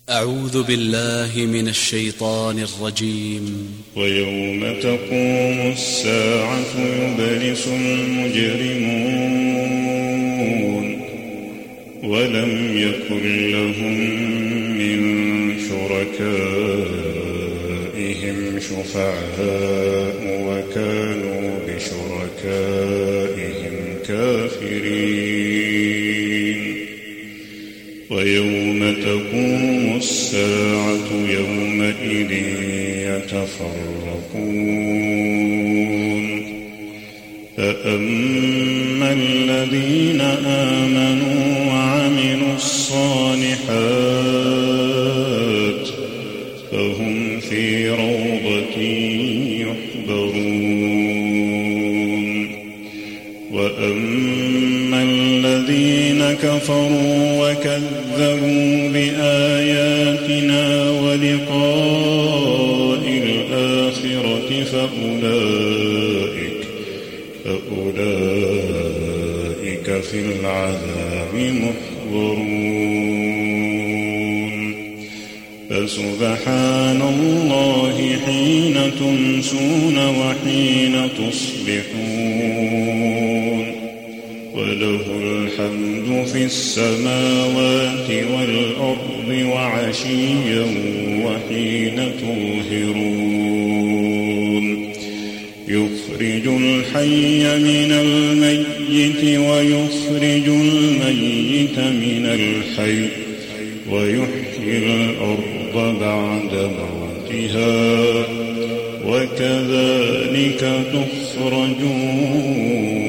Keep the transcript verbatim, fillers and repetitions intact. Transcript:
أعوذ بالله من الشيطان الرجيم. ويوم تقوم الساعة يبلس المجرمون ولم يكن لهم من شركائهم شفعاء وكانوا بشركائهم كافرين. ويوم تقوم الساعة يومئذ يتفرقون فأما الذين آمنوا وعملوا الصالحات فهم في روضة يحبرون. وأما الذين كفروا وكذبوا بآياتنا ولقاء الآخرة فأولئك, فأولئك في العذاب محضرون. فسبحان الله حين تمسون وحين تصبحون وله الحمد في السماوات والأرض وعشيا وحين تظهرون. يخرج الحي من الميت ويخرج الميت من الحي ويحيي الأرض بعد موتها وكذلك تخرجون.